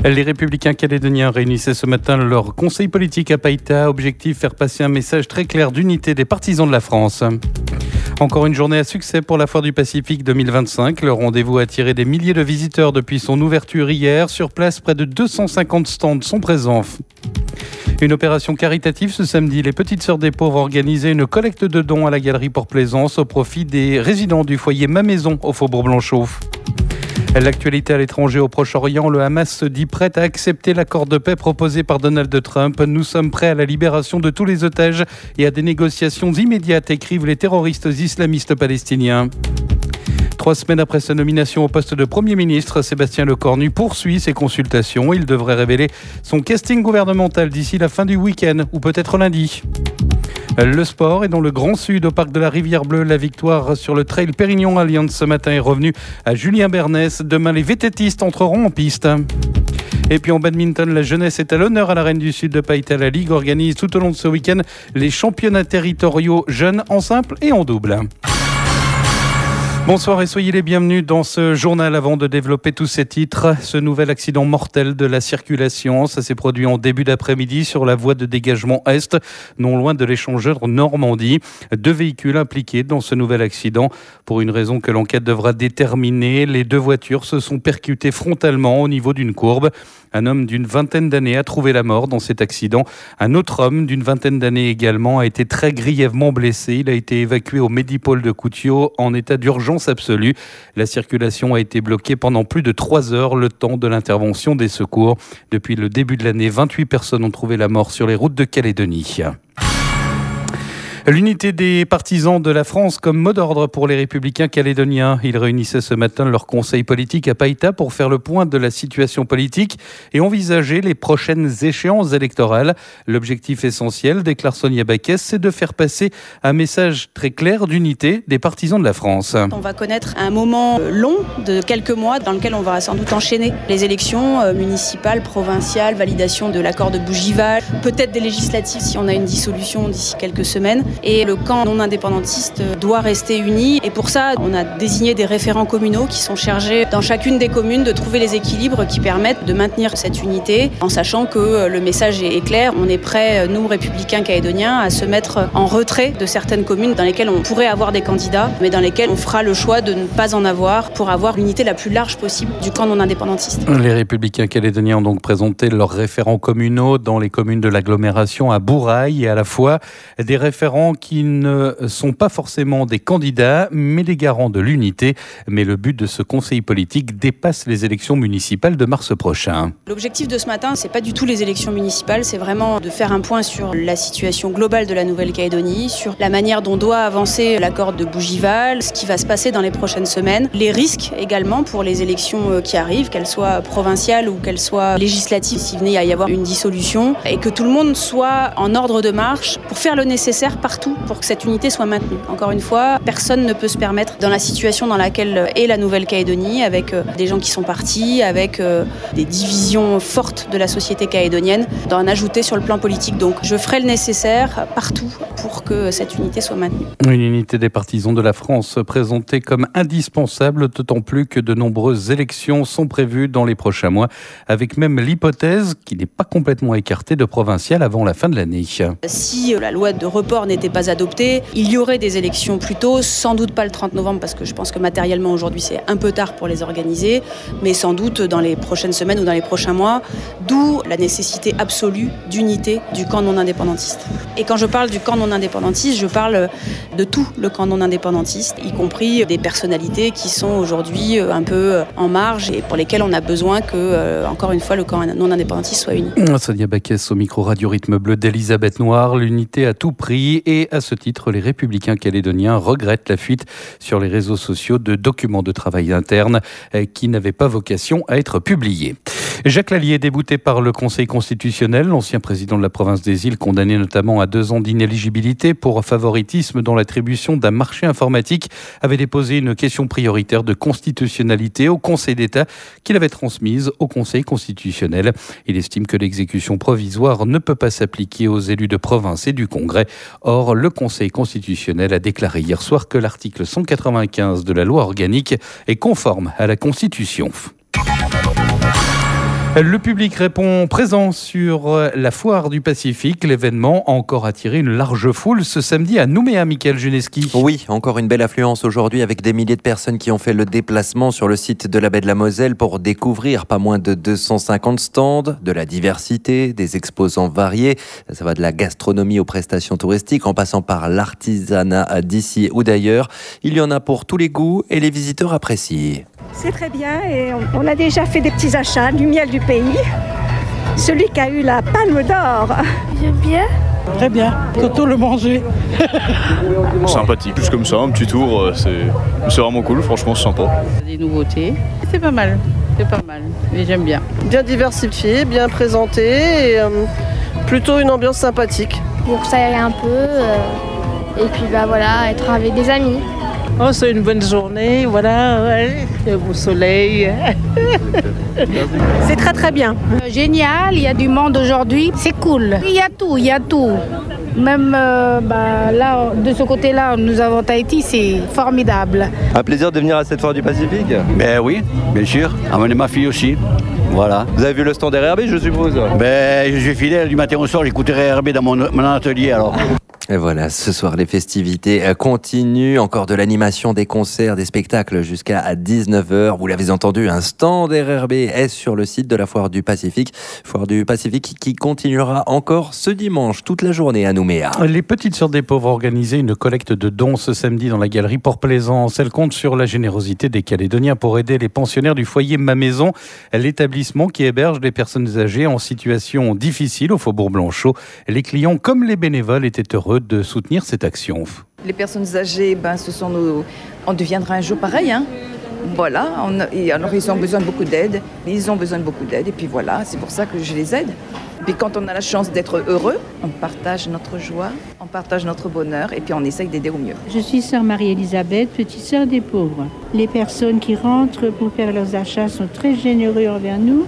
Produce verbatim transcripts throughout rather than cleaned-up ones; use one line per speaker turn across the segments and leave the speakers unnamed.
Les Républicains calédoniens réunissaient ce matin leur conseil politique à Païta. Objectif, faire passer un message très clair d'unité des partisans de la France. Encore une journée à succès pour la Foire du Pacifique deux mille vingt-cinq. Le rendez-vous a attiré des milliers de visiteurs depuis son ouverture hier. Sur place, près de deux cent cinquante stands sont présents. Une opération caritative ce samedi. Les Petites Sœurs des Pauvres ont organisé une collecte de dons à la Galerie Port-Plaisance au profit des résidents du foyer Ma Maison au Faubourg Blanchot. L'actualité à l'étranger au Proche-Orient, le Hamas se dit prêt à accepter l'accord de paix proposé par Donald Trump. Nous sommes prêts à la libération de tous les otages et à des négociations immédiates, écrivent les terroristes islamistes palestiniens. Trois semaines après sa nomination au poste de Premier ministre, Sébastien Lecornu poursuit ses consultations. Il devrait révéler son casting gouvernemental d'ici la fin du week-end ou peut-être lundi. Le sport est dans le Grand Sud, au parc de la Rivière Bleue. La victoire sur le trail Pérignon Alliance ce matin est revenue à Julien Bernès. Demain, les vététistes entreront en piste. Et puis en badminton, la jeunesse est à l'honneur à la Reine du Sud de Païta. La Ligue organise tout au long de ce week-end les championnats territoriaux jeunes en simple et en double. Bonsoir et soyez les bienvenus dans ce journal. Avant de développer tous ces titres, ce nouvel accident mortel de la circulation, ça s'est produit en début d'après-midi sur la voie de dégagement Est, non loin de l'échangeur Normandie. Deux véhicules impliqués dans ce nouvel accident. Pour une raison que l'enquête devra déterminer, les deux voitures se sont percutées frontalement au niveau d'une courbe. Un homme d'une vingtaine d'années a trouvé la mort dans cet accident. Un autre homme d'une vingtaine d'années également a été très grièvement blessé. Il a été évacué au Médipôle de Coutiaux en état d'urgence absolue. La circulation a été bloquée pendant plus de trois heures, le temps de l'intervention des secours. Depuis le début de l'année, vingt-huit personnes ont trouvé la mort sur les routes de Calédonie. L'unité des partisans de la France comme mot d'ordre pour les Républicains calédoniens. Ils réunissaient ce matin leur conseil politique à Païta pour faire le point de la situation politique et envisager les prochaines échéances électorales. L'objectif essentiel, déclare Sonia Baquès, c'est de faire passer un message très clair d'unité des partisans de la France.
On va connaître un moment long de quelques mois dans lequel on va sans doute enchaîner les élections municipales, provinciales, validation de l'accord de Bougival, peut-être des législatives si on a une dissolution d'ici quelques semaines. Et le camp non indépendantiste doit rester uni. Et pour ça, on a désigné des référents communaux qui sont chargés dans chacune des communes de trouver les équilibres qui permettent de maintenir cette unité, en sachant que le message est clair. On est prêts, nous, Républicains calédoniens, à se mettre en retrait de certaines communes dans lesquelles on pourrait avoir des candidats, mais dans lesquelles on fera le choix de ne pas en avoir pour avoir l'unité la plus large possible du camp non indépendantiste.
Les Républicains calédoniens ont donc présenté leurs référents communaux dans les communes de l'agglomération à Bourail et à la fois des référents qui ne sont pas forcément des candidats, mais des garants de l'unité. Mais le but de ce conseil politique dépasse les élections municipales de mars prochain.
L'objectif de ce matin, c'est pas du tout les élections municipales, c'est vraiment de faire un point sur la situation globale de la Nouvelle-Calédonie, sur la manière dont doit avancer l'accord de Bougival, ce qui va se passer dans les prochaines semaines, les risques également pour les élections qui arrivent, qu'elles soient provinciales ou qu'elles soient législatives, s'il venait à y avoir une dissolution, et que tout le monde soit en ordre de marche pour faire le nécessaire partout pour que cette unité soit maintenue. Encore une fois, personne ne peut se permettre, dans la situation dans laquelle est la Nouvelle-Calédonie, avec des gens qui sont partis, avec des divisions fortes de la société calédonienne, d'en ajouter sur le plan politique. Donc je ferai le nécessaire partout pour que cette unité soit maintenue.
Une unité des partisans de la France présentée comme indispensable, d'autant plus que de nombreuses élections sont prévues dans les prochains mois, avec même l'hypothèse, qui n'est pas complètement écartée, de provinciales avant la fin de l'année.
Si la loi de report n'était pas adoptée, il y aurait des élections plus tôt, sans doute pas le trente novembre parce que je pense que matériellement aujourd'hui c'est un peu tard pour les organiser, mais sans doute dans les prochaines semaines ou dans les prochains mois, d'où la nécessité absolue d'unité du camp non indépendantiste. Et quand je parle du camp non indépendantiste, je parle de tout le camp non indépendantiste, y compris des personnalités qui sont aujourd'hui un peu en marge et pour lesquelles on a besoin que, encore une fois, le camp non indépendantiste soit uni.
Sonia Baquès au micro Radio Rythme Bleu d'Elisabeth Noir, l'unité à tout prix. Et à ce titre, les Républicains calédoniens regrettent la fuite sur les réseaux sociaux de documents de travail interne qui n'avaient pas vocation à être publiés. Jacques Lallier, débouté par le Conseil constitutionnel, l'ancien président de la province des Îles, condamné notamment à deux ans d'inéligibilité pour favoritisme dans l'attribution d'un marché informatique, avait déposé une question prioritaire de constitutionnalité au Conseil d'État qu'il avait transmise au Conseil constitutionnel. Il estime que l'exécution provisoire ne peut pas s'appliquer aux élus de province et du Congrès. Or, le Conseil constitutionnel a déclaré hier soir que l'article cent quatre-vingt-quinze de la loi organique est conforme à la Constitution. Le public répond présent sur la foire du Pacifique. L'événement a encore attiré une large foule ce samedi à Nouméa, Mickaël Juneski.
Oui, encore une belle affluence aujourd'hui avec des milliers de personnes qui ont fait le déplacement sur le site de la baie de la Moselle pour découvrir pas moins de deux cent cinquante stands, de la diversité, des exposants variés. Ça va de la gastronomie aux prestations touristiques en passant par l'artisanat d'ici ou d'ailleurs. Il y en a pour tous les goûts et les visiteurs apprécient.
C'est très bien et on a déjà fait des petits achats, du miel du pays. Celui qui a eu la palme d'or.
J'aime bien.
Très bien, surtout le manger.
Sympathique, juste comme ça, un petit tour, c'est, c'est vraiment cool, franchement c'est sympa.
Des nouveautés, c'est pas mal, c'est pas mal, et j'aime bien.
Bien diversifié, bien présenté et euh, plutôt une ambiance sympathique.
Pour s'aérer un peu euh, et puis bah voilà, être avec des amis.
Oh, c'est une bonne journée, voilà, ouais, le beau soleil.
C'est très très bien.
Euh, génial, il y a du monde aujourd'hui, c'est cool. Il y a tout, il y a tout. Même euh, bah, là, de ce côté-là, nous avons Tahiti, c'est formidable.
Un plaisir de venir à cette foire du Pacifique.
Ben oui, bien sûr. Amener ma fille aussi. Voilà.
Vous avez vu le stand R R B, je suppose?
Ben, je suis fidèle du matin au soir, j'écoute R R B dans mon, mon atelier alors.
Et voilà, ce soir, les festivités continuent. Encore de l'animation, des concerts, des spectacles jusqu'à dix-neuf heures. Vous l'avez entendu, un stand R R B est sur le site de la Foire du Pacifique. Foire du Pacifique qui continuera encore ce dimanche, toute la journée à Nouméa.
Les Petites Sœurs des Pauvres ont organisé une collecte de dons ce samedi dans la galerie Port-Plaisance. Elle compte sur la générosité des Calédoniens pour aider les pensionnaires du foyer Ma Maison, l'établissement qui héberge des personnes âgées en situation difficile au Faubourg Blanchot. Les clients comme les bénévoles étaient heureux de soutenir cette action.
Les personnes âgées, ben, ce sont nos... on deviendra un jour pareil. Hein. Voilà, on a... et alors ils ont besoin de beaucoup d'aide. Ils ont besoin de beaucoup d'aide et puis voilà, c'est pour ça que je les aide. Et puis quand on a la chance d'être heureux, on partage notre joie, on partage notre bonheur et puis on essaye d'aider au mieux.
Je suis sœur Marie-Elisabeth, petite sœur des pauvres. Les personnes qui rentrent pour faire leurs achats sont très généreux envers nous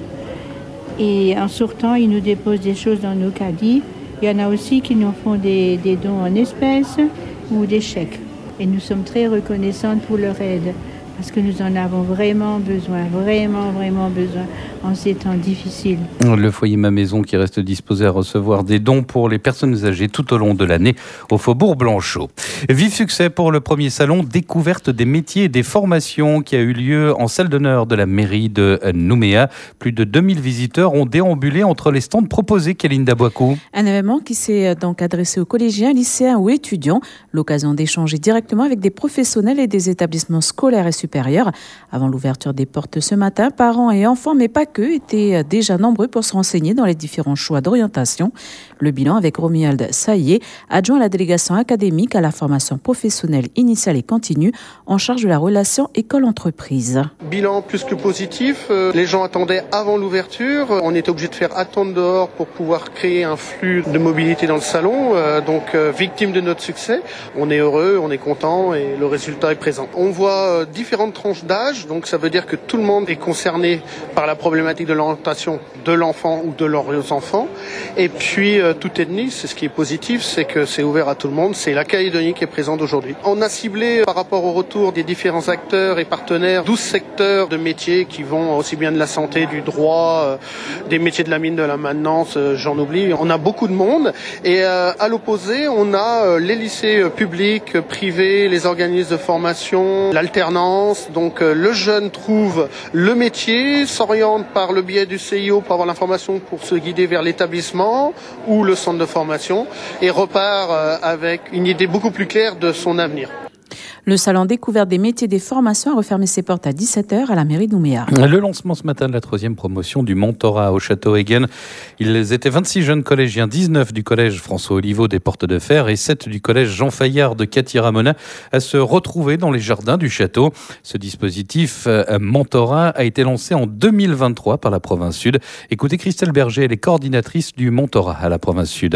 et en sortant, ils nous déposent des choses dans nos caddies. Il y en a aussi qui nous font des, des dons en espèces ou des chèques. Et nous sommes très reconnaissantes pour leur aide parce que nous en avons vraiment besoin, vraiment, vraiment besoin en ces temps difficiles.
Le foyer Ma Maison qui reste disposé à recevoir des dons pour les personnes âgées tout au long de l'année au Faubourg Blanchot. Vif succès pour le premier salon Découverte des métiers et des formations qui a eu lieu en salle d'honneur de la mairie de Nouméa. Plus de deux mille visiteurs ont déambulé entre les stands proposés. Kéline Dabouakou.
Un événement qui s'est donc adressé aux collégiens, lycéens ou étudiants. L'occasion d'échanger directement avec des professionnels et des établissements scolaires et supérieurs. Avant l'ouverture des portes ce matin, parents et enfants, mais pas que, étaient déjà nombreux pour se renseigner dans les différents choix d'orientation. Le bilan avec Romuald Saillé, adjoint à la délégation académique à la formation professionnelle initiale et continue, en charge de la relation école-entreprise.
Bilan plus que positif. Les gens attendaient avant l'ouverture. On était obligé de faire attendre dehors pour pouvoir créer un flux de mobilité dans le salon. Donc, victime de notre succès. On est heureux, on est content et le résultat est présent. On voit différentes tranches d'âge. Donc, ça veut dire que tout le monde est concerné par la problématique de l'orientation de l'enfant ou de leurs enfants. Et puis, toute ethnie, c'est ce qui est positif, c'est que c'est ouvert à tout le monde. C'est la Calédonie qui est présente aujourd'hui. On a ciblé par rapport au retour des différents acteurs et partenaires douze secteurs de métiers qui vont aussi bien de la santé, du droit, euh, des métiers de la mine, de la maintenance, euh, j'en oublie. On a beaucoup de monde et euh, à l'opposé, on a euh, les lycées euh, publics, euh, privés, les organismes de formation, l'alternance. Donc euh, le jeune trouve le métier, s'oriente par le biais du C I O pour avoir l'information pour se guider vers l'établissement ou le centre de formation et repart euh, avec une idée beaucoup plus claire de son avenir.
Le salon Découverte des métiers et des formations a refermé ses portes à dix-sept heures à la mairie de Nouméa.
Le lancement ce matin de la troisième promotion du mentorat au Château Egen. Ils étaient vingt-six jeunes collégiens, dix-neuf du collège François Oliveau des Portes de Fer et sept du collège Jean Fayard de Cathy-Ramona à se retrouver dans les jardins du château. Ce dispositif euh, mentorat a été lancé en deux mille vingt-trois par la province Sud. Écoutez Christelle Berger, elle est coordinatrice du mentorat à la province Sud.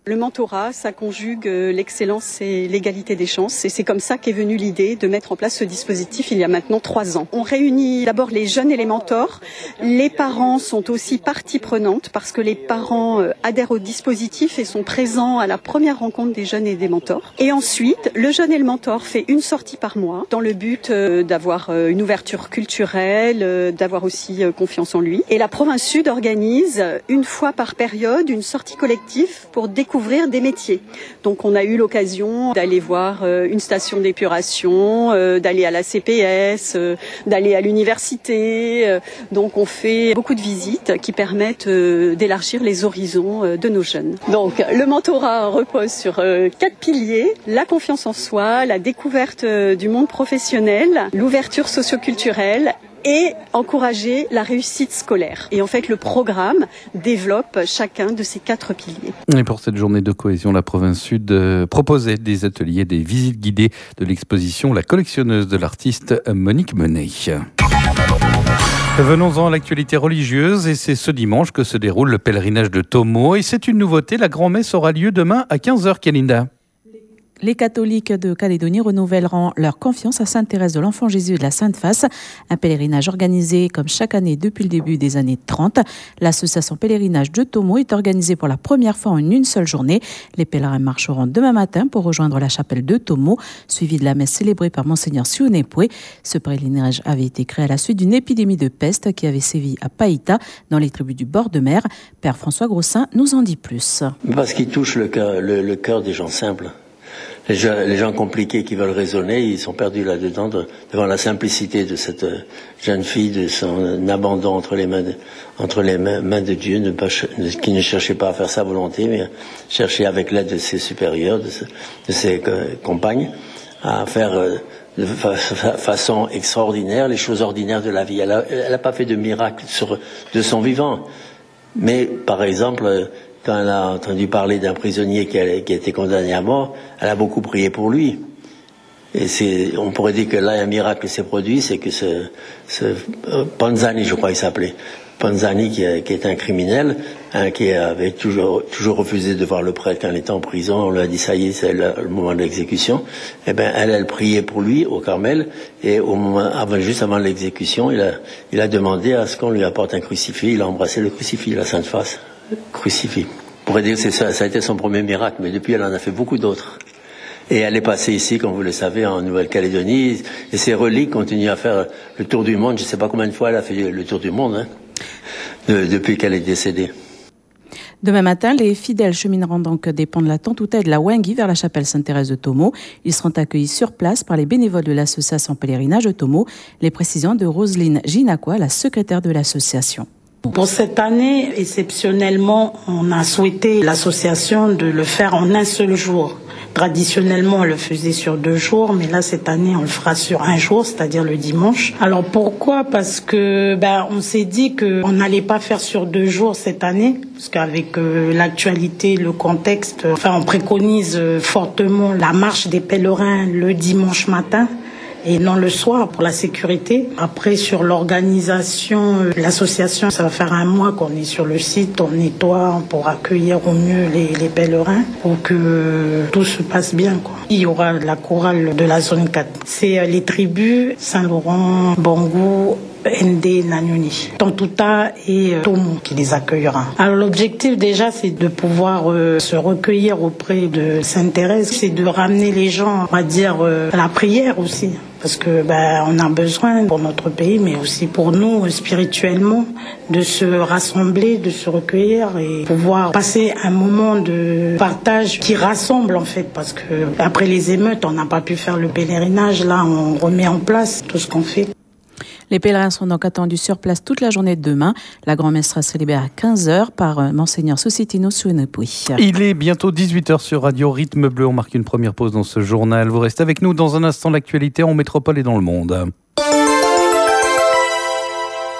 Le mentorat, ça conjugue l'excellence et l'égalité des chances. Et c'est comme ça qu'est venue l'idée de mettre en place ce dispositif il y a maintenant trois ans. On réunit d'abord les jeunes et les mentors. Les parents sont aussi partie prenante parce que les parents adhèrent au dispositif et sont présents à la première rencontre des jeunes et des mentors. Et ensuite, le jeune et le mentor fait une sortie par mois dans le but d'avoir une ouverture culturelle, d'avoir aussi confiance en lui. Et la province Sud organise une fois par période une sortie collective pour découvrir des métiers. Donc on a eu l'occasion d'aller voir une station d'épuration, d'aller à la C P S, d'aller à l'université. Donc on fait beaucoup de visites qui permettent d'élargir les horizons de nos jeunes. Donc le mentorat repose sur quatre piliers: la confiance en soi, la découverte du monde professionnel, l'ouverture socioculturelle et encourager la réussite scolaire. Et en fait, le programme développe chacun de ces quatre piliers.
Et pour cette journée de cohésion, la province Sud euh, proposait des ateliers, des visites guidées de l'exposition La collectionneuse de l'artiste Monique Menet. Venons-en à l'actualité religieuse et c'est ce dimanche que se déroule le pèlerinage de Tomo et c'est une nouveauté, la grand-messe aura lieu demain à quinze heures, Kalinda.
Les catholiques de Calédonie renouvelleront leur confiance à Sainte-Thérèse de l'Enfant Jésus et de la Sainte-Face, un pèlerinage organisé comme chaque année depuis le début des années trente. L'association Pèlerinage de Tomo est organisée pour la première fois en une seule journée. Les pèlerins marcheront demain matin pour rejoindre la chapelle de Tomo, suivi de la messe célébrée par Monseigneur Siounepoué. Ce pèlerinage avait été créé à la suite d'une épidémie de peste qui avait sévi à Païta, dans les tribus du bord de mer. Père François Grossin nous en dit plus.
Parce qu'il touche le cœur, le, le cœur des gens simples. Les gens, les gens compliqués qui veulent raisonner, ils sont perdus là-dedans de, devant la simplicité de cette jeune fille, de son abandon entre les mains de, entre les mains, mains de Dieu, ne pas, qui ne cherchait pas à faire sa volonté, mais cherchait avec l'aide de ses supérieurs, de, de ses compagnes, à faire de fa façon extraordinaire les choses ordinaires de la vie. Elle n'a pas fait de miracle sur, de son vivant, mais par exemple, quand elle a entendu parler d'un prisonnier qui a, qui a été condamné à mort, elle a beaucoup prié pour lui. Et c'est, on pourrait dire que là, un miracle s'est produit, c'est que ce, ce euh, Panzani, je crois qu'il s'appelait, Panzani, qui, qui est un criminel, hein, qui avait toujours, toujours refusé de voir le prêtre quand il était en prison. On lui a dit, ça y est, c'est le, le moment de l'exécution. Eh ben, elle, elle priait pour lui au Carmel, et au moment, avant, juste avant l'exécution, il a, il a demandé à ce qu'on lui apporte un crucifix. Il a embrassé le crucifix, la Sainte Face. Crucifix. On pourrait dire que c'est ça, ça a été son premier miracle, mais depuis elle en a fait beaucoup d'autres. Et elle est passée ici, comme vous le savez, en Nouvelle-Calédonie, et ses reliques continuent à faire le tour du monde. Je ne sais pas combien de fois elle a fait le tour du monde, hein, de, depuis qu'elle est décédée.
Demain matin, les fidèles chemineront donc des ponts de la Tontouta et de la Wengui vers la chapelle Sainte-Thérèse de Tomo. Ils seront accueillis sur place par les bénévoles de l'association Pèlerinage de Tomo. Les précisions de Roselyne Ginacqua, la secrétaire de l'association.
Pour cette année, exceptionnellement, on a souhaité l'association de le faire en un seul jour. Traditionnellement, on le faisait sur deux jours, mais là, cette année, on le fera sur un jour, c'est-à-dire le dimanche. Alors pourquoi ? Parce que ben, on s'est dit qu'on n'allait pas faire sur deux jours cette année, parce qu'avec euh, l'actualité, le contexte, euh, enfin, on préconise euh, fortement la marche des pèlerins le dimanche matin. Et non le soir pour la sécurité. Après, sur l'organisation, l'association, ça va faire un mois qu'on est sur le site, on nettoie pour accueillir au mieux les, les pèlerins pour que tout se passe bien, quoi. Il y aura la chorale de la zone quatre. C'est les tribus Saint-Laurent, Bangou, Ndé, Nanyoni, Tontouta et euh, Tomo qui les accueillera. Alors l'objectif déjà c'est de pouvoir euh, se recueillir auprès de Sainte-Thérèse, c'est de ramener les gens, on va dire, euh, à la prière aussi. Parce que ben, on a besoin pour notre pays, mais aussi pour nous spirituellement, de se rassembler, de se recueillir et pouvoir passer un moment de partage qui rassemble en fait. Parce que après les émeutes, on n'a pas pu faire le pèlerinage. Là, on remet en place tout ce qu'on fait.
Les pèlerins sont donc attendus sur place toute la journée de demain. La grand-messe sera célébrée à quinze heures par Monseigneur Susitino Siounepoué.
Il est bientôt dix-huit heures sur Radio Rythme Bleu. On marque une première pause dans ce journal. Vous restez avec nous dans un instant, l'actualité en métropole et dans le monde.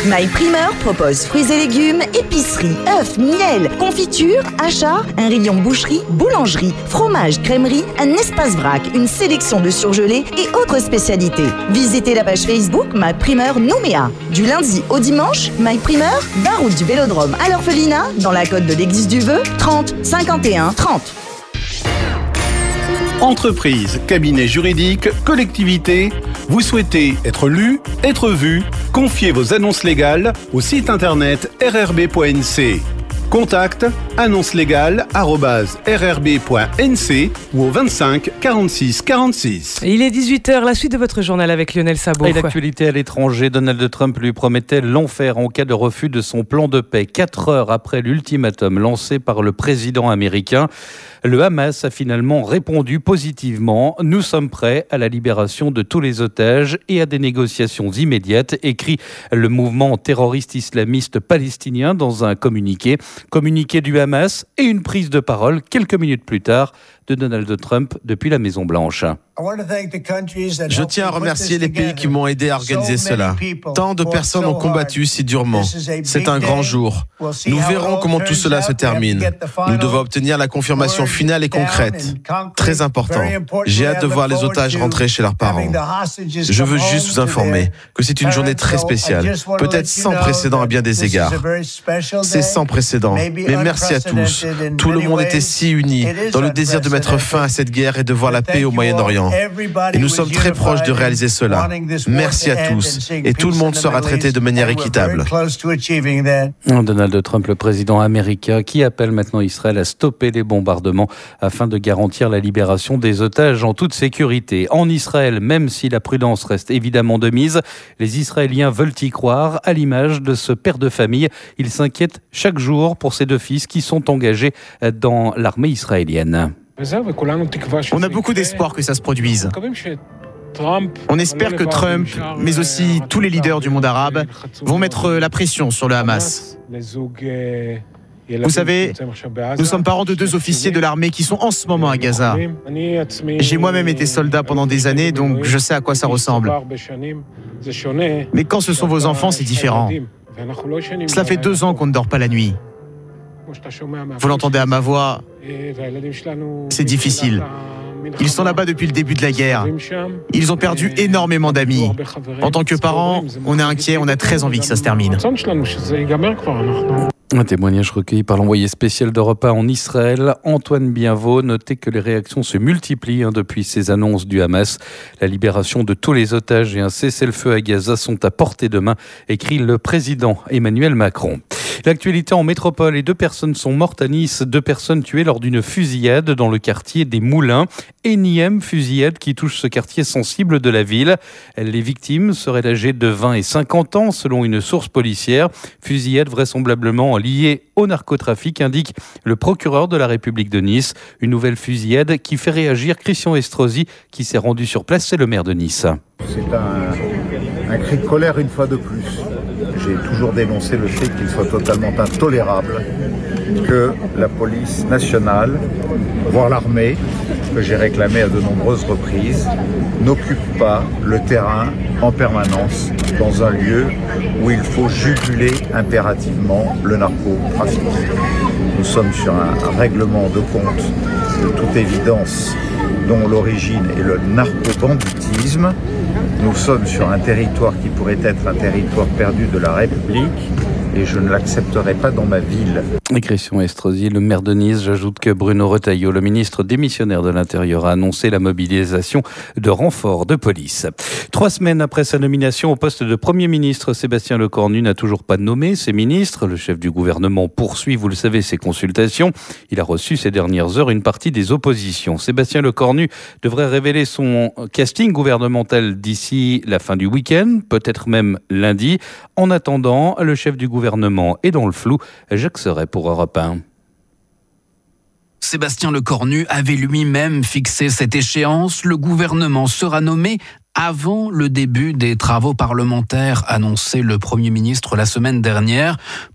MyPrimeur propose fruits et légumes, épicerie, œufs, miel, confiture, achats, un rayon boucherie, boulangerie, fromage, crèmerie, un espace vrac, une sélection de surgelés et autres spécialités. Visitez la page Facebook MyPrimeur Nouméa. Du lundi au dimanche, MyPrimeur, vingt route du Vélodrome à l'Orphelinat, dans la côte de l'église du Vœu, trente cinquante et un trente.
Entreprise, cabinet juridique, collectivité, vous souhaitez être lu, être vu, confiez vos annonces légales au site internet r r b point n c. Contact annonce légale arobase r r b point n c ou au vingt-cinq quarante-six quarante-six.
Il est dix-huit heures, la suite de votre journal avec Lionel Sabot.
Et l'actualité à l'étranger, Donald Trump lui promettait l'enfer en cas de refus de son plan de paix. Quatre heures après l'ultimatum lancé par le président américain, le Hamas a finalement répondu positivement. Nous sommes prêts à la libération de tous les otages et à des négociations immédiates, écrit le mouvement terroriste islamiste palestinien dans un communiqué. Communiqué du Hamas et une prise de parole quelques minutes plus tard de Donald Trump depuis la Maison-Blanche.
Je tiens à remercier les pays qui m'ont aidé à organiser cela. Tant de personnes ont combattu si durement. C'est un grand jour. Nous verrons comment tout cela se termine. Nous devons obtenir la confirmation finale et concrète. Très important. J'ai hâte de voir les otages rentrer chez leurs parents. Je veux juste vous informer que c'est une journée très spéciale, peut-être sans précédent à bien des égards. C'est sans précédent, mais merci à tous. Tout le monde était si uni dans le désir de mettre fin à cette guerre et de voir la paix au Moyen-Orient. Et nous sommes très proches de réaliser cela. Merci à tous. Et tout le monde sera traité de manière équitable.
Donald Trump, le président américain, qui appelle maintenant Israël à stopper les bombardements afin de garantir la libération des otages en toute sécurité. En Israël, même si la prudence reste évidemment de mise, les Israéliens veulent y croire, à l'image de ce père de famille. Il s'inquiète chaque jour pour ses deux fils qui sont engagés dans l'armée israélienne.
On a beaucoup d'espoir que ça se produise. On espère que Trump, mais aussi tous les leaders du monde arabe, vont mettre la pression sur le Hamas. Vous savez, nous sommes parents de deux officiers de l'armée qui sont en ce moment à Gaza. J'ai moi-même été soldat pendant des années, donc je sais à quoi ça ressemble. Mais quand ce sont vos enfants, c'est différent. Cela fait deux ans qu'on ne dort pas la nuit. Vous l'entendez à ma voix, c'est difficile. Ils sont là-bas depuis le début de la guerre. Ils ont perdu énormément d'amis. En tant que parents, on est inquiets, on a très envie que ça se termine.
Un témoignage recueilli par l'envoyé spécial d'Europe un en Israël, Antoine Bienvaux. Notez que les réactions se multiplient hein, depuis ces annonces du Hamas. La libération de tous les otages et un cessez-le-feu à Gaza sont à portée de main, écrit le président Emmanuel Macron. L'actualité en métropole et deux personnes sont mortes à Nice. Deux personnes tuées lors d'une fusillade dans le quartier des Moulins. Énième fusillade qui touche ce quartier sensible de la ville. Les victimes seraient âgées de vingt et cinquante ans selon une source policière. Fusillade vraisemblablement liée au narcotrafic, indique le procureur de la République de Nice. Une nouvelle fusillade qui fait réagir Christian Estrosi qui s'est rendu sur place. C'est le maire de Nice.
C'est un, un cri de colère une fois de plus. J'ai toujours dénoncé le fait qu'il soit totalement intolérable que la police nationale, voire l'armée, que j'ai réclamé à de nombreuses reprises, n'occupe pas le terrain en permanence dans un lieu où il faut juguler impérativement le narcotrafic. Nous sommes sur un, un règlement de compte de toute évidence dont l'origine est le narcobanditisme. Nous sommes sur un territoire qui pourrait être un territoire perdu de la République et je ne l'accepterai pas dans ma ville.
Christian Estrosi, le maire de Nice. J'ajoute que Bruno Retailleau, le ministre démissionnaire de l'Intérieur, a annoncé la mobilisation de renforts de police. Trois semaines après sa nomination au poste de Premier ministre, Sébastien Lecornu n'a toujours pas nommé ses ministres. Le chef du gouvernement poursuit, vous le savez, ses consultations. Il a reçu ces dernières heures une partie des oppositions. Sébastien Lecornu devrait révéler son casting gouvernemental d'ici la fin du week-end, peut-être même lundi. En attendant, le chef du gouvernement est dans le flou. Jacques Serret pour Europe un.
Sébastien Lecornu avait lui-même fixé cette échéance. Le gouvernement sera nommé avant le début des travaux parlementaires, annoncé le Premier ministre la semaine dernière.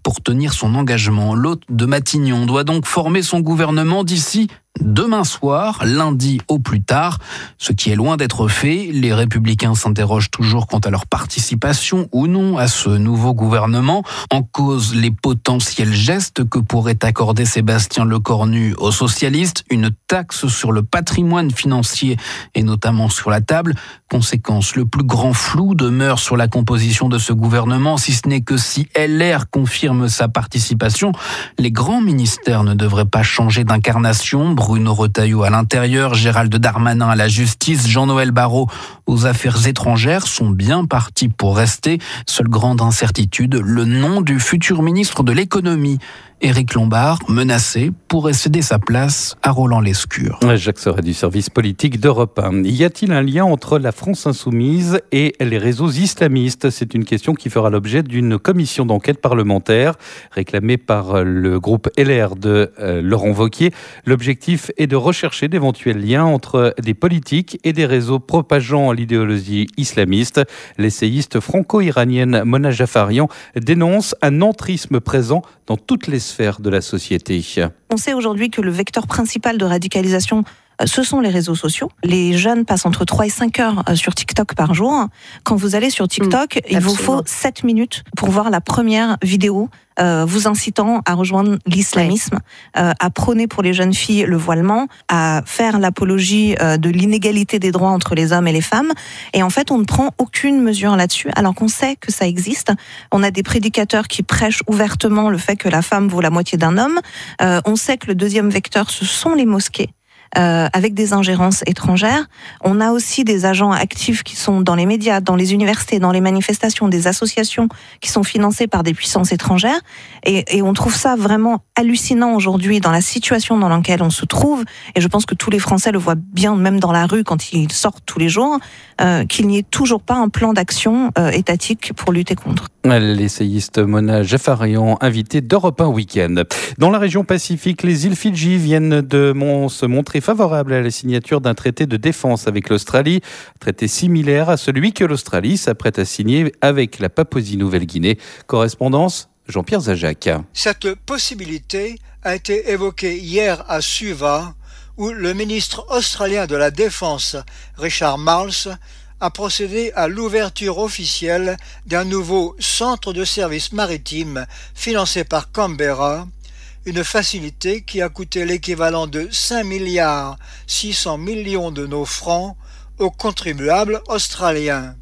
pour tenir son engagement. L'hôte de Matignon doit donc former son gouvernement d'ici demain soir, lundi au plus tard, ce qui est loin d'être fait. Les Républicains s'interrogent toujours quant à leur participation ou non à ce nouveau gouvernement. En cause, les potentiels gestes que pourrait accorder Sébastien Lecornu aux socialistes. Une taxe sur le patrimoine financier est notamment sur la table. Conséquence, le plus grand flou demeure sur la composition de ce gouvernement, si ce n'est que si L R confirme sa participation, les grands ministères ne devraient pas changer d'incarnation. Bruno Retailleau à l'intérieur, Gérald Darmanin à la justice, Jean-Noël Barrot aux affaires étrangères sont bien partis pour rester. Seule grande incertitude, le nom du futur ministre de l'économie. Éric Lombard, menacé, pourrait céder sa place à Roland Lescure.
Jacques Serret du service politique d'Europe un. Y a-t-il un lien entre la France insoumise et les réseaux islamistes ? C'est une question qui fera l'objet d'une commission d'enquête parlementaire réclamée par le groupe L R de euh, Laurent Wauquiez. L'objectif est de rechercher d'éventuels liens entre des politiques et des réseaux propageant l'idéologie islamiste. L'essayiste franco-iranienne Mona Jafarian dénonce un entrisme présent dans toutes les sphères de la société.
On sait aujourd'hui que le vecteur principal de radicalisation, ce sont les réseaux sociaux. Les jeunes passent entre trois et cinq heures sur TikTok par jour. Quand vous allez sur TikTok, mmh, il vous faut sept minutes pour voir la première vidéo euh, vous incitant à rejoindre l'islamisme, euh, à prôner pour les jeunes filles le voilement, à faire l'apologie euh, de l'inégalité des droits entre les hommes et les femmes. Et en fait, on ne prend aucune mesure là-dessus, alors qu'on sait que ça existe. On a des prédicateurs qui prêchent ouvertement le fait que la femme vaut la moitié d'un homme. Euh, on sait que le deuxième vecteur, ce sont les mosquées. Euh, avec des ingérences étrangères. On a aussi des agents actifs qui sont dans les médias, dans les universités, dans les manifestations, des associations qui sont financées par des puissances étrangères. Et, et on trouve ça vraiment hallucinant aujourd'hui dans la situation dans laquelle on se trouve. Et je pense que tous les Français le voient bien, même dans la rue, quand ils sortent tous les jours, euh, qu'il n'y ait toujours pas un plan d'action euh, étatique pour lutter contre.
L'essayiste Mona Jafarian, invitée d'Europe un Week-end. Dans la région Pacifique, les îles Fidji viennent de mon, se montrer favorables à la signature d'un traité de défense avec l'Australie, traité similaire à celui que l'Australie s'apprête à signer avec la Papouasie-Nouvelle-Guinée. Correspondance, Jean-Pierre Zajac.
Cette possibilité a été évoquée hier à Suva, où le ministre australien de la Défense, Richard Marles, a procédé à l'ouverture officielle d'un nouveau centre de services maritimes financé par Canberra, une facilité qui a coûté l'équivalent de cinq milliards six cents millions de nos francs aux contribuables australiens.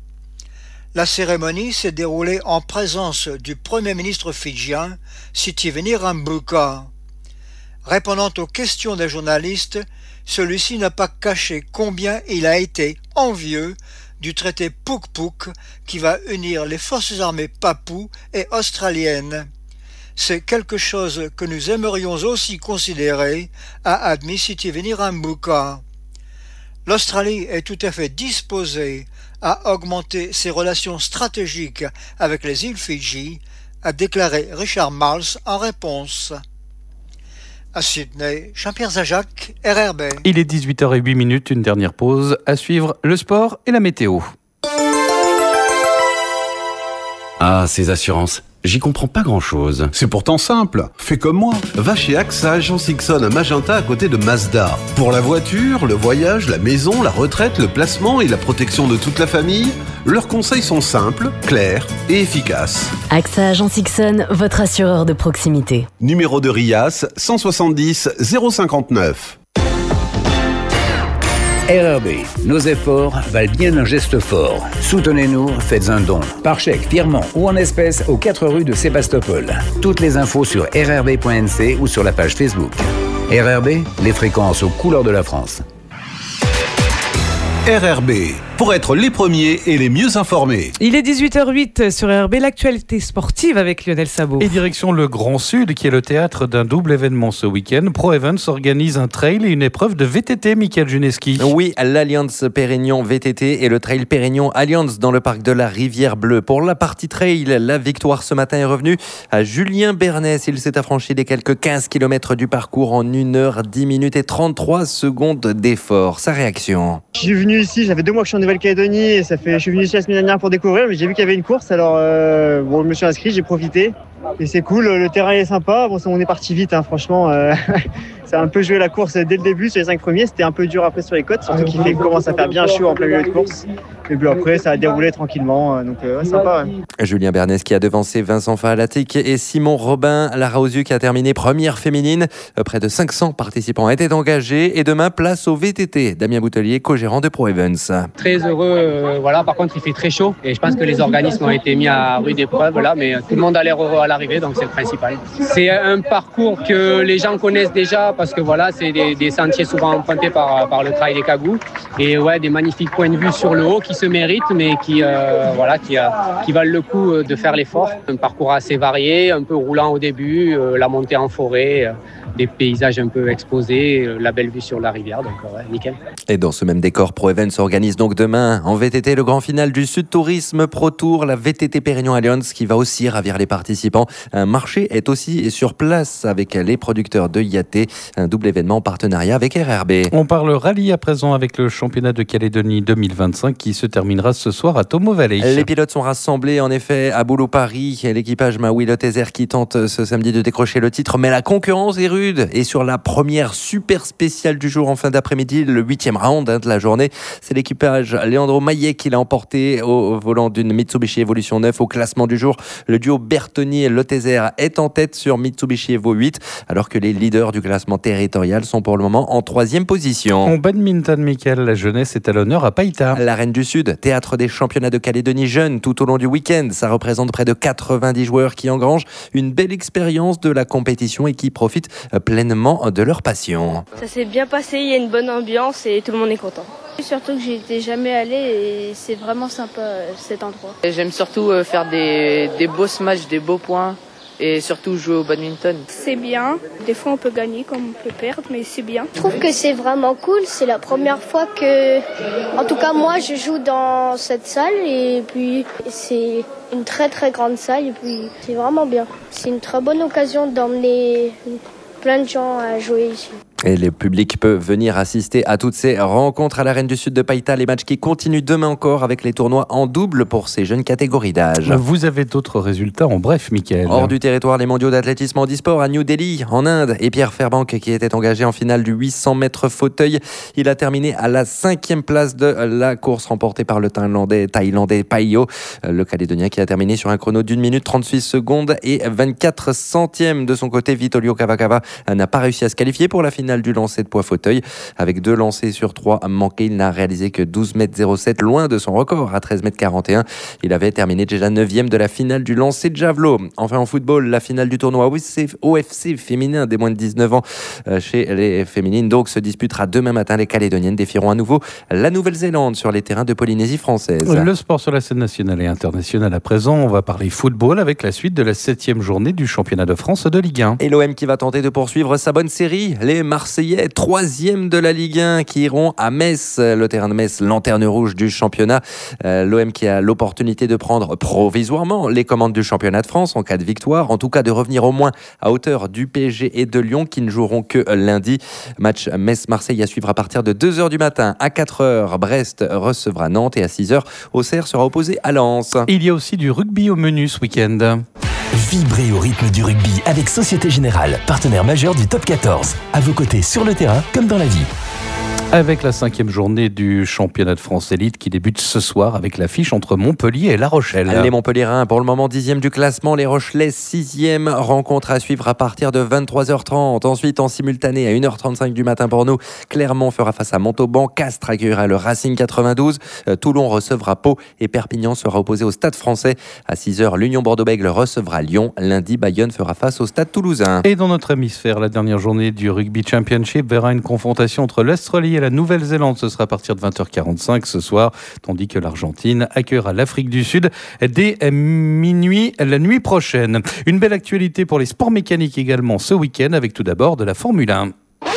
La cérémonie s'est déroulée en présence du Premier ministre fidjien, Sitiveni Rabuka. Répondant aux questions des journalistes, celui-ci n'a pas caché combien il a été envieux du traité Puk-Puk qui va unir les forces armées papoues et australiennes. C'est quelque chose que nous aimerions aussi considérer, a admis Sitiveni Rabuka. L'Australie est tout à fait disposée à augmenter ses relations stratégiques avec les îles Fidji, a déclaré Richard Marles en réponse. À Sydney, Jean-Pierre Zajac, R R B.
Il est dix-huit heures zéro huit, une dernière pause. À suivre, le sport et la météo.
Ah, ces assurances, j'y comprends pas grand-chose.
C'est pourtant simple, fais comme moi. Va chez A X A Agence Ixon à Magenta à côté de Mazda. Pour la voiture, le voyage, la maison, la retraite, le placement et la protection de toute la famille, leurs conseils sont simples, clairs et efficaces.
A X A Agence Ixon, votre assureur de proximité.
Numéro de R I A S cent soixante-dix zéro cinquante-neuf.
R R B, nos efforts valent bien un geste fort. Soutenez-nous, faites un don. Par chèque, virement ou en espèces aux quatre rues de Sébastopol. Toutes les infos sur r r b point n c ou sur la page Facebook. R R B, les fréquences aux couleurs de la France.
R R B, pour être les premiers et les mieux informés.
Il est dix-huit heures huit sur R R B, l'actualité sportive avec Lionel Sabot.
Et direction le Grand Sud, qui est le théâtre d'un double événement ce week-end. Pro Events organise un trail et une épreuve de V T T, Michael Juneski.
Oui, l'Alliance Pérignon V T T et le Trail Pérignon Alliance dans le parc de la Rivière Bleue. Pour la partie trail, la victoire ce matin est revenue à Julien Bernès. Il s'est affranchi des quelques quinze kilomètres du parcours en une heure dix minutes et trente-trois secondes d'effort. Sa réaction.
Je suis venu ici, ça fait deux mois que je suis en Nouvelle-Calédonie et ça fait, je suis venu ici la semaine dernière pour découvrir, mais j'ai vu qu'il y avait une course, alors euh, bon, je me suis inscrit, j'ai profité. et c'est cool. Le terrain est sympa. Bon, on est parti vite, hein, franchement. Euh, ça a un peu joué la course dès le début sur les cinq premiers. C'était un peu dur après sur les côtes, surtout qu'il fait, commence à faire bien chaud en plein milieu de course. Et puis après, ça a déroulé tranquillement. Donc, euh, ouais, sympa. Ouais.
Julien Bernès qui a devancé Vincent Fahalatic et Simon Robin. Lara Osiu qui a terminé première féminine. Près de cinq cents participants étaient engagés. Et demain, place au V T T. Damien Boutelier, co-gérant de Pro Events.
Très heureux. Euh, voilà. Par contre, il fait très chaud. Et je pense que les organismes ont été mis à rude épreuve. Là, mais tout le monde a l'air heureux à l'arrivée. Donc, c'est le principal. C'est un parcours que les gens connaissent déjà parce que voilà, c'est des, des sentiers souvent empruntés par, par le trail des Cagous. Et ouais, des magnifiques points de vue sur le haut qui se méritent, mais qui, euh, voilà, qui, euh, qui valent le coup de faire l'effort. Un parcours assez varié, un peu roulant au début, euh, la montée en forêt, euh, des paysages un peu exposés, euh, la belle vue sur la rivière, donc euh, ouais, nickel.
Et dans ce même décor, Pro Events organise donc demain en V T T le grand final du Sud Tourisme Pro Tour, la V T T Pérignon Alliance qui va aussi ravir les participants. Un marché est aussi sur place avec les producteurs de I A T, un double événement en partenariat avec R R B.
On parle rallye à présent avec le championnat de Calédonie deux mille vingt-cinq qui se terminera ce soir à Tomo Valley.
Les pilotes sont rassemblés en effet à Boulot-Paris. L'équipage Maui Loteser qui tente ce samedi de décrocher le titre, mais la concurrence est rude. Et sur la première super spéciale du jour en fin d'après-midi, le huitième round hein, de la journée, c'est l'équipage Leandro Maillet qui l'a emporté au volant d'une Mitsubishi Evolution neuf au classement du jour. Le duo Bertoni et Loteser est en tête sur Mitsubishi Evo huit, alors que les leaders du classement territorial sont pour le moment en troisième position.
En badminton, Mickaël, la jeunesse est à l'honneur à Païta.
La Reine du Sud, théâtre des championnats de Calédonie jeunes tout au long du week-end. Ça représente près de quatre-vingt-dix joueurs qui engrangent une belle expérience de la compétition et qui profitent pleinement de leur passion.
Ça s'est bien passé, il y a une bonne ambiance et tout le monde est content. Surtout que j'y étais jamais allé et c'est vraiment sympa cet endroit.
J'aime surtout faire des, des beaux smash, des beaux points. Et surtout jouer au badminton.
C'est bien. Des fois on peut gagner comme on peut perdre, mais c'est bien.
Je trouve que c'est vraiment cool. C'est la première fois que, en tout cas moi, je joue dans cette salle et puis c'est une très très grande salle et puis c'est vraiment bien. C'est une très bonne occasion d'emmener plein de gens à jouer ici.
Et le public peut venir assister à toutes ces rencontres à la Reine du Sud de Païta. Les matchs qui continuent demain encore avec les tournois en double pour ces jeunes catégories d'âge.
Vous avez d'autres résultats en bref, Mickaël?
Hors du territoire, les mondiaux d'athlétisme en e-sport à New Delhi, en Inde. Et Pierre Fairbank, qui était engagé en finale du huit cents mètres fauteuil, il a terminé à la cinquième place de la course remportée par le Thaïlandais, Thaïlandais Paio. Le Calédonien qui a terminé sur un chrono d'une minute trente-six secondes et vingt-quatre centièmes. De son côté, Vitolio Cavacava n'a pas réussi à se qualifier pour la finale du lancer de poids fauteuil. Avec deux lancers sur trois manqués, il n'a réalisé que douze mètres zéro sept, loin de son record à treize mètres quarante et un. Il avait terminé déjà neuvième de la finale du lancer de javelot. Enfin en football, la finale du tournoi O F C féminin des moins de dix-neuf ans chez les féminines donc se disputera demain matin. Les Calédoniennes défieront à nouveau la Nouvelle-Zélande sur les terrains de Polynésie française.
Le sport sur la scène nationale et internationale à présent. On va parler football avec la suite de la septième journée du championnat de France de Ligue un.
Et l'O M qui va tenter de poursuivre sa bonne série. Les Marseillais, troisième de la Ligue un, qui iront à Metz, le terrain de Metz, lanterne rouge du championnat. Euh, L'O M qui a l'opportunité de prendre provisoirement les commandes du championnat de France en cas de victoire, en tout cas de revenir au moins à hauteur du P S G et de Lyon qui ne joueront que lundi. Match Metz-Marseille à suivre à partir de deux heures du matin. À quatre heures, Brest recevra Nantes et à six heures, Auxerre sera opposé à Lens.
Il y a aussi du rugby au menu ce week-end.
Vibrez au rythme du rugby avec Société Générale, partenaire majeur du Top quatorze. À vos côtés sur le terrain comme dans la vie.
Avec la cinquième journée du championnat de France élite qui débute ce soir avec l'affiche entre Montpellier et La Rochelle.
Les Montpelliérains pour le moment dixième du classement, les Rochelais sixième. Rencontre à suivre à partir de vingt-trois heures trente. Ensuite en simultané à une heure trente-cinq du matin pour nous, Clermont fera face à Montauban, Castres accueillera le Racing quatre-vingt-douze, Toulon recevra Pau et Perpignan sera opposé au Stade Français. À six heures, l'Union Bordeaux-Bègles recevra Lyon. Lundi, Bayonne fera face au Stade Toulousain.
Et dans notre hémisphère, la dernière journée du Rugby Championship verra une confrontation entre l'Australie et la Nouvelle-Zélande. Ce sera à partir de vingt heures quarante-cinq ce soir, tandis que l'Argentine accueillera l'Afrique du Sud dès minuit la nuit prochaine. Une belle actualité pour les sports mécaniques également ce week-end, avec tout d'abord de la Formule un.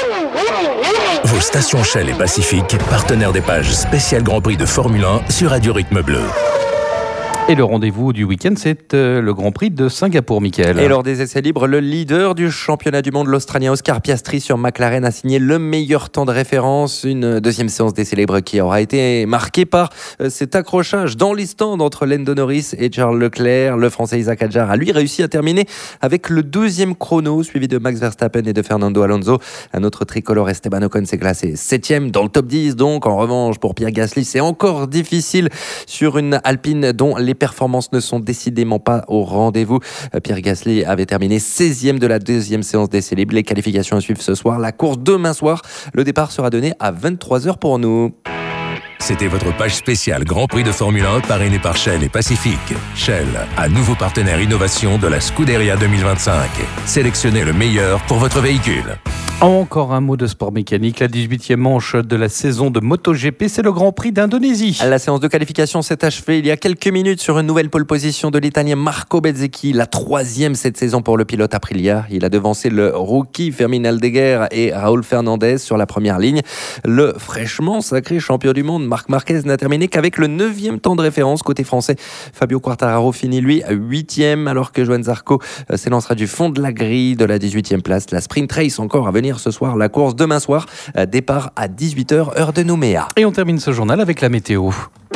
Vos stations Shell et Pacifique, partenaires des pages spéciales Grand Prix de Formule un sur Radio Rythme Bleu.
Et le rendez-vous du week-end, c'est euh, le Grand Prix de Singapour, Mickaël.
Et lors des essais libres, le leader du championnat du monde, l'Australien Oscar Piastri sur McLaren, a signé le meilleur temps de référence. Une deuxième séance d'essais libres qui aura été marquée par euh, cet accrochage dans les stands entre Lando Norris et Charles Leclerc. Le Français Isaac Hadjar a lui réussi à terminer avec le deuxième chrono, suivi de Max Verstappen et de Fernando Alonso. Un autre tricolore, Esteban Ocon, s'est classé septième dans le top dix. Donc, en revanche, pour Pierre Gasly, c'est encore difficile sur une Alpine dont les performances ne sont décidément pas au rendez-vous. Pierre Gasly avait terminé seizième de la deuxième séance d'essais libres. Les qualifications à suivre ce soir. La course demain soir. Le départ sera donné à vingt-trois heures pour nous.
C'était votre page spéciale Grand Prix de Formule un parrainé par Shell et Pacific. Shell, un nouveau partenaire innovation de la Scuderia deux mille vingt-cinq. Sélectionnez le meilleur pour votre véhicule.
Encore un mot de sport mécanique. La dix-huitième manche de la saison de MotoGP, c'est le Grand Prix d'Indonésie.
La séance de qualification s'est achevée il y a quelques minutes sur une nouvelle pole position de l'Italien Marco Bezzecchi, la troisième cette saison pour le pilote Aprilia. Il a devancé le rookie Fermin Aldeguer et Raúl Fernandez sur la première ligne. Le fraîchement sacré champion du monde Marc Marquez n'a terminé qu'avec le neuvième temps de référence côté français. Fabio Quartararo finit lui huitième, alors que Johan Zarco s'élancera du fond de la grille de la dix-huitième place. La sprint race encore à venir ce soir, la course demain soir, départ à dix-huit heures heure de Nouméa.
Et on termine ce journal avec la météo.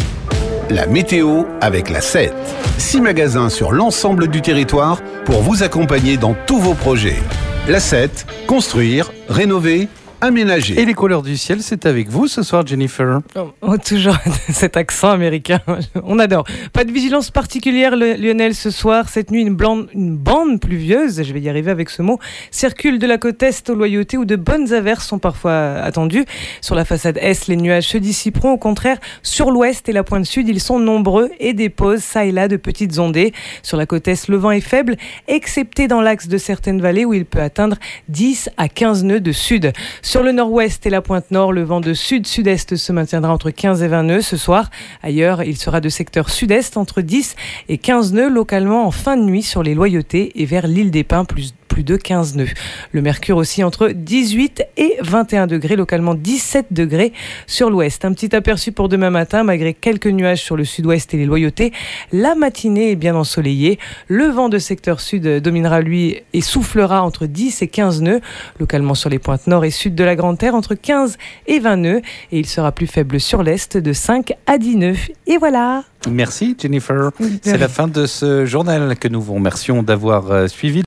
La météo avec la sept. Six magasins sur l'ensemble du territoire pour vous accompagner dans tous vos projets. La sept, construire, rénover, aménager.
Et les couleurs du ciel, c'est avec vous ce soir, Jennifer.
Oh, oh, toujours cet accent américain, on adore. Pas de vigilance particulière, Lionel, ce soir. Cette nuit, une, bande, une bande pluvieuse, je vais y arriver avec ce mot, circule de la côte est aux Loyautés où de bonnes averses sont parfois attendues. Sur la façade est, les nuages se dissiperont. Au contraire, sur l'ouest et la pointe sud, ils sont nombreux et déposent ça et là de petites ondées. Sur la côte est, le vent est faible, excepté dans l'axe de certaines vallées où il peut atteindre dix à quinze nœuds de sud. Sur le nord-ouest et la pointe nord, le vent de sud-sud-est se maintiendra entre quinze et vingt nœuds ce soir. Ailleurs, il sera de secteur sud-est entre dix et quinze nœuds localement en fin de nuit sur les Loyautés et vers l'île des Pins, plus plus de quinze nœuds. Le mercure aussi entre dix-huit et vingt et un degrés, localement dix-sept degrés sur l'ouest. Un petit aperçu pour demain matin, malgré quelques nuages sur le sud-ouest et les Loyautés. La matinée est bien ensoleillée. Le vent de secteur sud dominera lui et soufflera entre dix et quinze nœuds, localement sur les pointes nord et sud de la Grande Terre entre quinze et vingt nœuds. Et il sera plus faible sur l'est de cinq à dix nœuds. Et voilà.
Merci Jennifer. C'est la fin de ce journal que nous vous remercions d'avoir suivi.